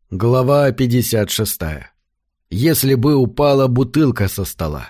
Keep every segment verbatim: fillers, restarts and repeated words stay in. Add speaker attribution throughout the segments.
Speaker 1: Глава пятьдесят шестая. Если бы упала бутылка со стола.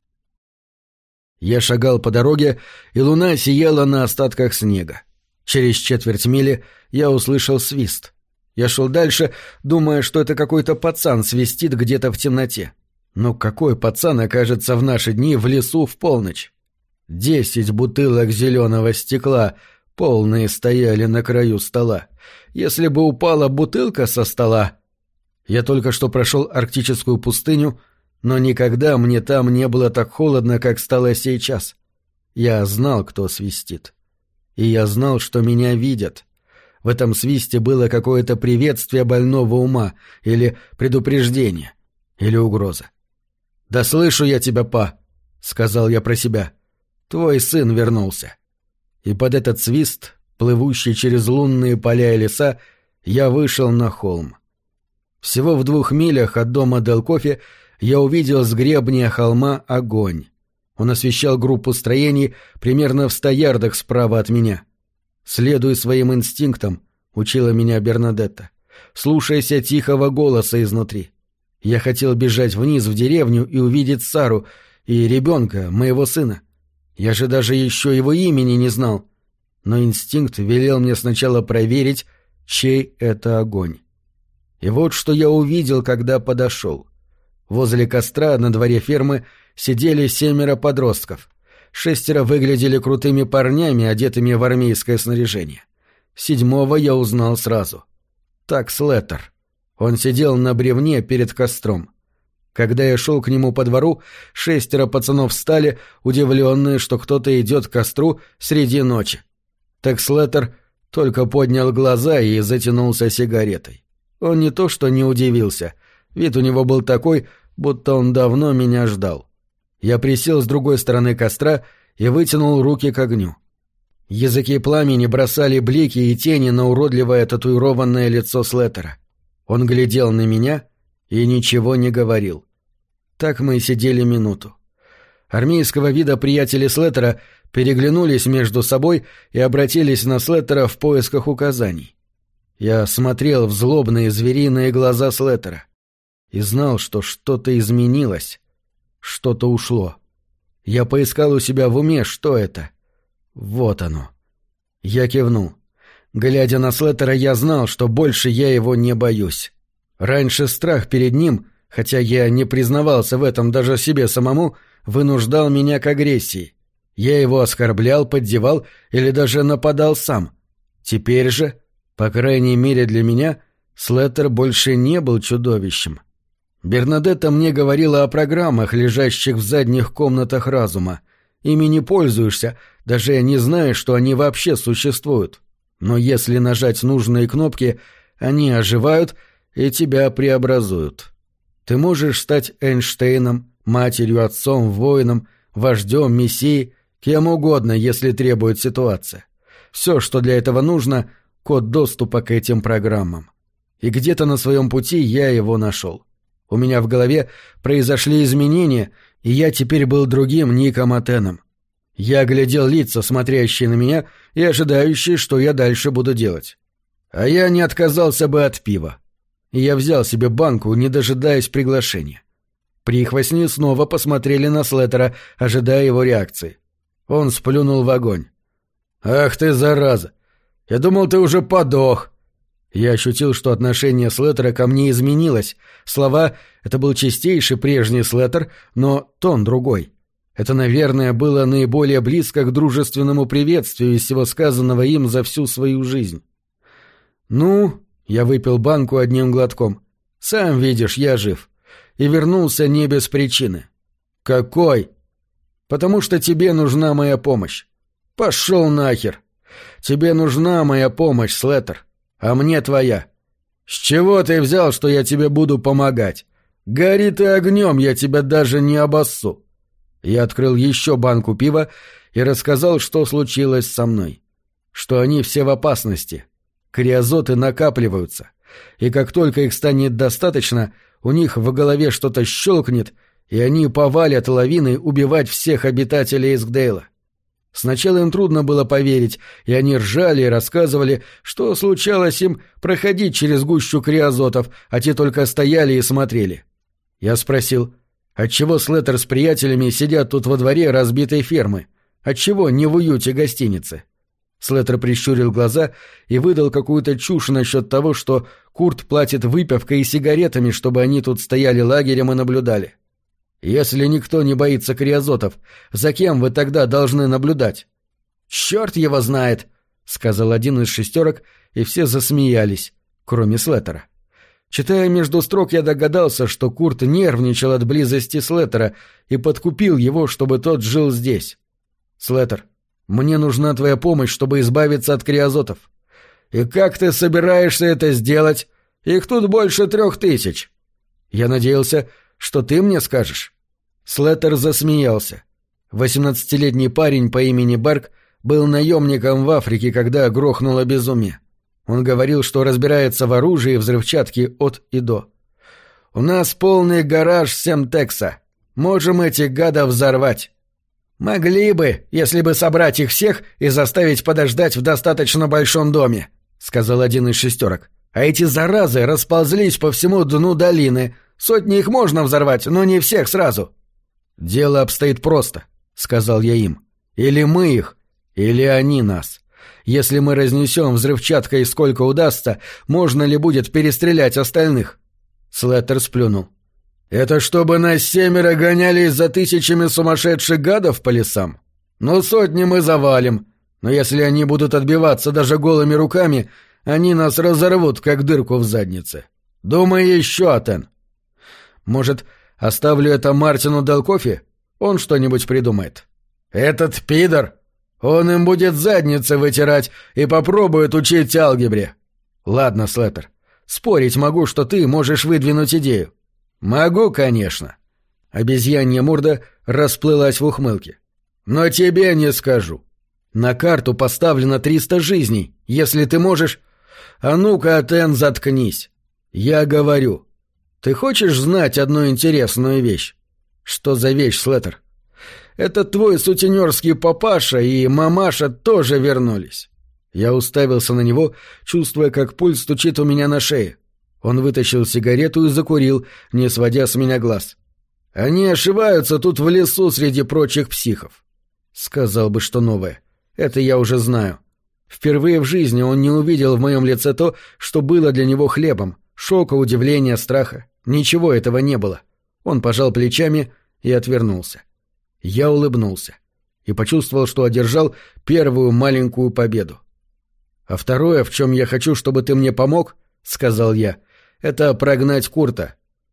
Speaker 1: Я шагал по дороге, и луна сияла на остатках снега. Через четверть мили я услышал свист. Я шел дальше, думая, что это какой-то пацан свистит где-то в темноте. Но какой пацан окажется в наши дни в лесу в полночь? Десять бутылок зеленого стекла, полные, стояли на краю стола. Если бы упала бутылка со стола... Я только что прошел арктическую пустыню, но никогда мне там не было так холодно, как стало сейчас. Я знал, кто свистит. И я знал, что меня видят. В этом свисте было какое-то приветствие больного ума, или предупреждение, или угроза. «Да слышу я тебя, па», — сказал я про себя. «Твой сын вернулся». И под этот свист, плывущий через лунные поля и леса, я вышел на холм. Всего в двух милях от дома Дел Кофи я увидел с гребня холма огонь. Он освещал группу строений примерно в ста ярдах справа от меня. «Следуй своим инстинктам», — учила меня Бернадетта. «Слушайся тихого голоса изнутри». Я хотел бежать вниз в деревню и увидеть Сару и ребенка, моего сына. Я же даже еще его имени не знал. Но инстинкт велел мне сначала проверить, чей это огонь. И вот что я увидел, когда подошел. Возле костра на дворе фермы сидели семеро подростков. Шестеро выглядели крутыми парнями, одетыми в армейское снаряжение. Седьмого я узнал сразу. Так Слеттер. Он сидел на бревне перед костром. Когда я шел к нему по двору, шестеро пацанов встали, удивленные, что кто-то идет к костру среди ночи. Так Слеттер только поднял глаза и затянулся сигаретой. Он не то что не удивился, вид у него был такой, будто он давно меня ждал. Я присел с другой стороны костра и вытянул руки к огню. Языки пламени бросали блики и тени на уродливое татуированное лицо Слеттера. Он глядел на меня и ничего не говорил. Так мы и сидели минуту. Армейского вида приятели Слеттера переглянулись между собой и обратились на Слеттера в поисках указаний. Я смотрел в злобные звериные глаза Слеттера и знал, что что-то изменилось, что-то ушло. Я поискал у себя в уме, что это. Вот оно. Я кивнул. Глядя на Слеттера, я знал, что больше я его не боюсь. Раньше страх перед ним, хотя я не признавался в этом даже себе самому, вынуждал меня к агрессии. Я его оскорблял, поддевал или даже нападал сам. Теперь же, по крайней мере для меня, Слеттер больше не был чудовищем. Бернадетта мне говорила о программах, лежащих в задних комнатах разума. Ими не пользуешься, даже не знаешь, что они вообще существуют. Но если нажать нужные кнопки, они оживают и тебя преобразуют. Ты можешь стать Эйнштейном, матерью, отцом, воином, вождем, мессией, кем угодно, если требует ситуация. Все, что для этого нужно — код доступа к этим программам. И где-то на своем пути я его нашел. У меня в голове произошли изменения, и я теперь был другим Ником Атеном. Я глядел лица, смотрящие на меня, и ожидающие, что я дальше буду делать. А я не отказался бы от пива. И я взял себе банку, не дожидаясь приглашения. Прихвостни снова посмотрели на Слеттера, ожидая его реакции. Он сплюнул в огонь. «Ах ты, зараза! Я думал, ты уже подох!» Я ощутил, что отношение Слеттера ко мне изменилось. Слова — это был чистейший прежний Слеттер, но тон другой. Это, наверное, было наиболее близко к дружественному приветствию из всего сказанного им за всю свою жизнь. «Ну...» — я выпил банку одним глотком. «Сам видишь, я жив. И вернулся не без причины». «Какой?» «Потому что тебе нужна моя помощь». «Пошел нахер! Тебе нужна моя помощь, Слеттер, а мне твоя. С чего ты взял, что я тебе буду помогать? Гори ты огнем, я тебя даже не обоссу». Я открыл еще банку пива и рассказал, что случилось со мной. Что они все в опасности. Криозоты накапливаются. И как только их станет достаточно, у них в голове что-то щелкнет, и они повалят лавиной убивать всех обитателей Искдейла. Сначала им трудно было поверить, и они ржали и рассказывали, что случалось им проходить через гущу криозотов, а те только стояли и смотрели. Я спросил, отчего Слеттер с приятелями сидят тут во дворе разбитой фермы? Отчего не в уюте гостиницы? Слеттер прищурил глаза и выдал какую-то чушь насчет того, что Курт платит выпивкой и сигаретами, чтобы они тут стояли лагерем и наблюдали. Если никто не боится криозотов, за кем вы тогда должны наблюдать? «Черт его знает», — сказал один из шестерок, и все засмеялись, кроме Слеттера. Читая между строк, я догадался, что Курт нервничал от близости Слеттера и подкупил его, чтобы тот жил здесь. «Слеттер, мне нужна твоя помощь, чтобы избавиться от криозотов». «И как ты собираешься это сделать? Их тут больше трех тысяч». «Я надеялся, что ты мне скажешь». Слеттер засмеялся. Восемнадцатилетний парень по имени Берг был наемником в Африке, когда грохнуло безумие. Он говорил, что разбирается в оружии и взрывчатке от и до. «У нас полный гараж Семтекса. Можем этих гадов взорвать». «Могли бы, если бы собрать их всех и заставить подождать в достаточно большом доме», — сказал один из шестерок. «А эти заразы расползлись по всему дну долины. Сотни их можно взорвать, но не всех сразу». «Дело обстоит просто», — сказал я им. «Или мы их, или они нас. Если мы разнесем взрывчаткой сколько удастся, можно ли будет перестрелять остальных?» Слеттер сплюнул. «Это чтобы нас семеро гонялись за тысячами сумасшедших гадов по лесам? Ну, сотни мы завалим, но если они будут отбиваться даже голыми руками, они нас разорвут, как дырку в заднице. Думай еще, Атен». «Может, оставлю это Мартину Делкофи? Он что-нибудь придумает». «Этот пидор! Он им будет задницы вытирать и попробует учить алгебре». «Ладно, Слеттер, спорить могу, что ты можешь выдвинуть идею». «Могу, конечно». Обезьянья морда расплылась в ухмылке. «Но тебе не скажу. На карту поставлено триста жизней, если ты можешь...» «А ну-ка, Атен, заткнись. Я говорю. Ты хочешь знать одну интересную вещь?» «Что за вещь, Слеттер?» «Это твой сутенерский папаша и мамаша тоже вернулись». Я уставился на него, чувствуя, как пульс стучит у меня на шее. Он вытащил сигарету и закурил, не сводя с меня глаз. «Они ошиваются тут в лесу среди прочих психов». Сказал бы, что новое. Это я уже знаю. Впервые в жизни он не увидел в моем лице то, что было для него хлебом. Шока, удивления, страха. Ничего этого не было. Он пожал плечами и отвернулся. Я улыбнулся и почувствовал, что одержал первую маленькую победу. «А второе, в чем я хочу, чтобы ты мне помог, — сказал я, — это прогнать Курта».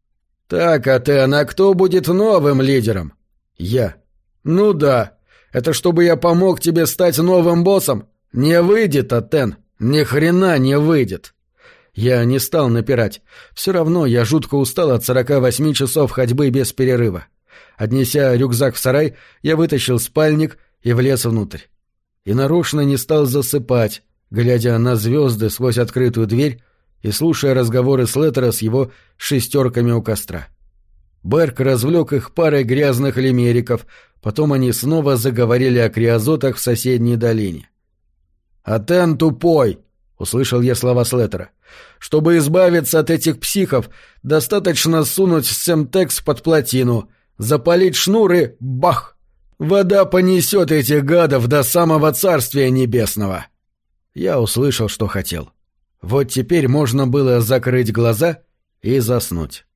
Speaker 1: «Так, Атен, а кто будет новым лидером?» «Я». «Ну да. Это чтобы я помог тебе стать новым боссом? Не выйдет, Атен. Ни хрена не выйдет». Я не стал напирать. Все равно я жутко устал от сорока восьми часов ходьбы без перерыва. Отнеся рюкзак в сарай, я вытащил спальник и влез внутрь. И нарочно не стал засыпать, глядя на звезды сквозь открытую дверь и слушая разговоры Слеттера с его шестерками у костра. Берг развлек их парой грязных лимериков, потом они снова заговорили о криозотах в соседней долине. «Атен тупой!» — услышал я слова Слеттера. «Чтобы избавиться от этих психов, достаточно сунуть Семтекс под плотину, запалить шнур и — бах! Вода понесет этих гадов до самого Царствия Небесного». Я услышал, что хотел. Вот теперь можно было закрыть глаза и заснуть.